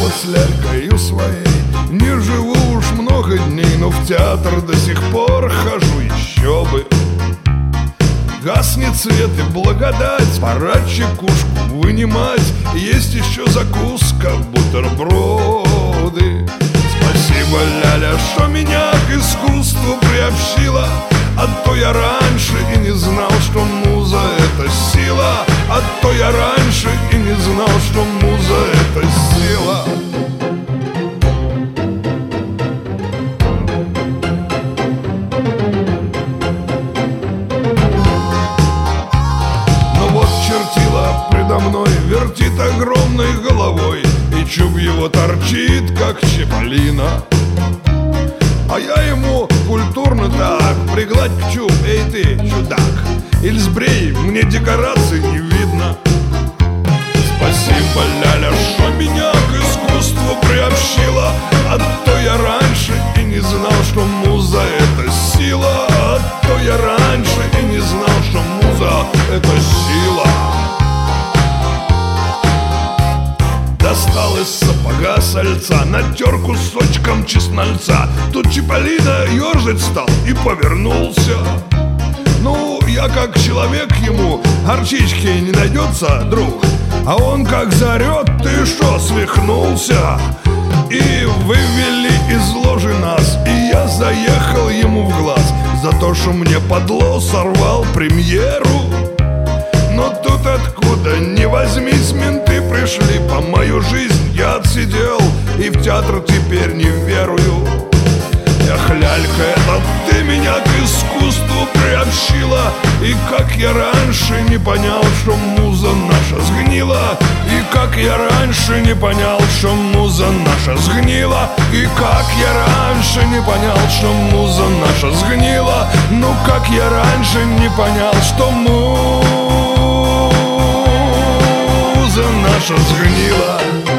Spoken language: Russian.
вот с лялькою своей не живу уж много дней, но в театр до сих пор хожу, еще бы. Гаснет свет и благодать, пора чекушку вынимать. Есть еще закуска, бутерброды. Спасибо, Ляля, что меня к искусству приобщила, а то я раньше и не знал, что муза — это сила. А то я раньше и не знал, что муза — это сила. Чертила предо мной вертит огромной головой, и чуб его торчит, как чаполина. А я ему культурно так: пригладь чуб, эй ты, чудак, или сбрей, мне декораций не видно. Спасибо, Ляля, что меня к искусству приобщила, а то я раньше и не знал, что муза — это сила. А то я раньше и не знал, что муза — это сила. Достал из сапога сальца, натер кусочком чеснольца. Тут Чиполлино ерзать стал и повернулся. Ну, я как человек ему: горчички не найдется, друг? А он как заорет: ты что, свихнулся? И вывели из ложи нас, и я заехал ему в глаз за то, что мне подло сорвал премьеру. Но тут откуда ни возьмись, менты пришли по мою жизнь. Я отсидел и в театр теперь не верую. Эх, Лялька, это ты меня к искусству приобщила. И как я раньше не понял, что муза наша сгнила. И как я раньше не понял, что муза наша сгнила. И как я раньше не понял, что муза наша сгнила. Ну как я раньше не понял, что муза наша сгнила.